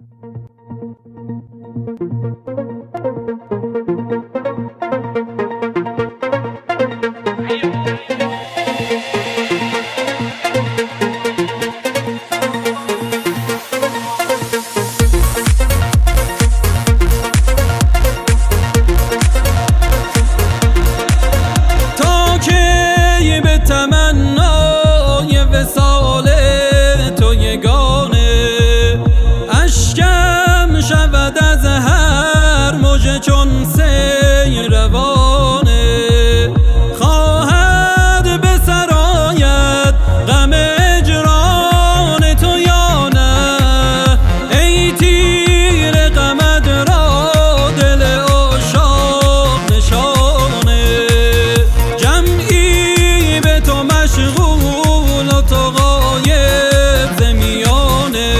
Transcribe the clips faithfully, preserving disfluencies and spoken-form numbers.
چون سیل روانه خواهد به سرایت غم اجران تو یا نه؟ ای تیر غمت را دل عاشق نشانه، جمعی به تو مشغول و تو غایب ز میانه.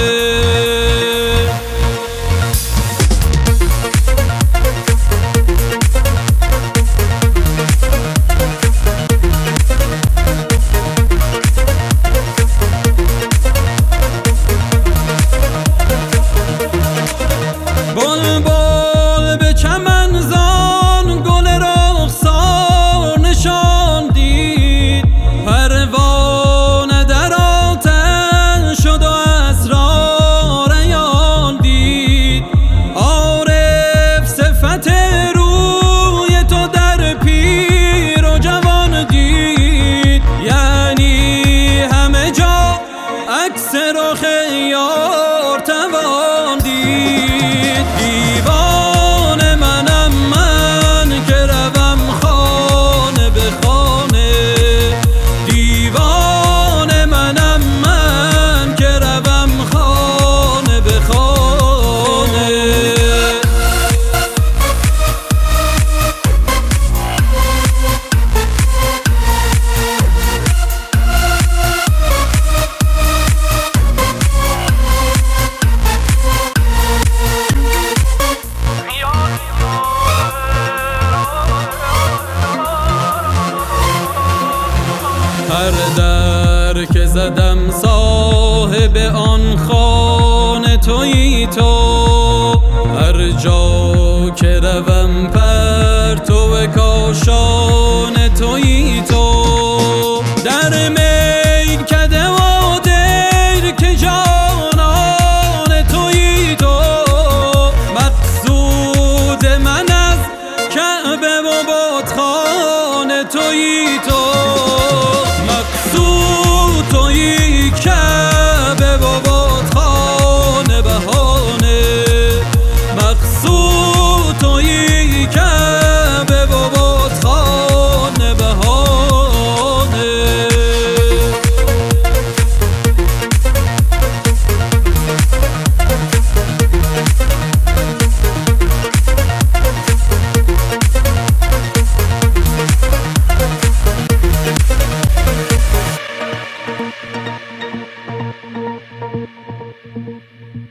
بلبل به چمنزان گل رخسار نشان دید، پروانه در آتش شد و اسرار عیان دید. عارف صفت روی تو در پیر و جوان دید، یعنی همه جا عکس رخ یار توان دید. دیوانه منم من که روم خانه به خانه، دیوانه منم من که روم خانه به خانه. هر در که زدم صاحب آن خانه تویی تو، هر جا که روم پرتو کاشانه تویی تو. در میکده و دیر که جانان تویی تو، مقصود من از کعبه و بتخانه تویی تو. مقصود تویی کعبه و بتخانه بهانه، مقصود تویی کعبه و بتخانه بهانه. Thank you.